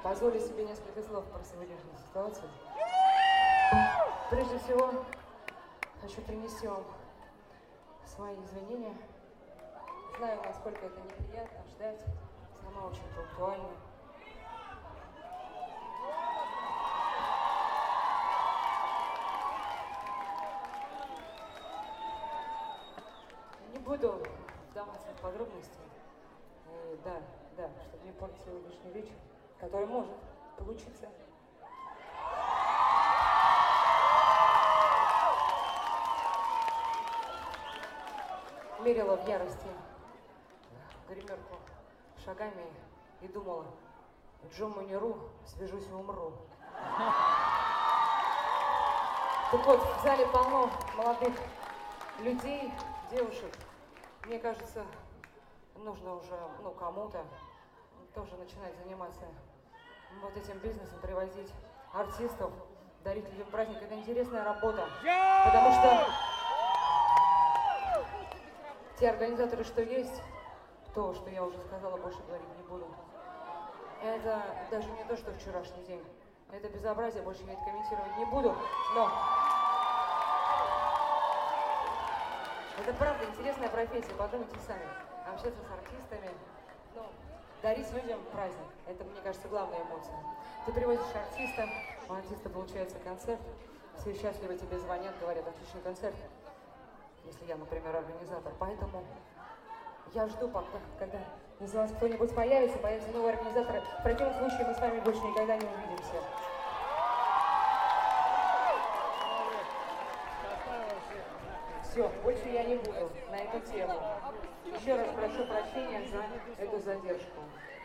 позволю себе несколько слов про сегодняшнюю ситуацию. Прежде всего, хочу принести вам свои извинения. Знаю, насколько это неприятно ждать. Сама очень пунктуальна. Не буду вдаваться в подробности. Да, чтобы не портить сегодняшний вечер, который может получиться. Мерила в ярости гримерку шагами и думала: Джому не ру, свяжусь и умру. Так вот, в зале полно молодых людей, девушек. Мне кажется, нужно уже, кому-то тоже начинать заниматься вот этим бизнесом, привозить артистов, дарить людям праздник. Это интересная работа, потому что те организаторы, что есть, то, что я уже сказала, больше говорить не буду. Это даже не то, что вчерашний день. Это безобразие, больше я это комментировать не буду, но это правда интересная профессия, подумайте сами. Общаться с артистами, дарить людям праздник. Это, мне кажется, главная эмоция. Ты привозишь артиста, у артиста получается концерт, все счастливы, тебе звонят, говорят: отличный концерт, если я, например, организатор. Поэтому я жду, пока, когда из вас кто-нибудь появится новые организаторы. В противном случае мы с вами больше никогда не увидимся. Все, больше я не буду на эту тему. Еще раз прошу прощения за эту задержку.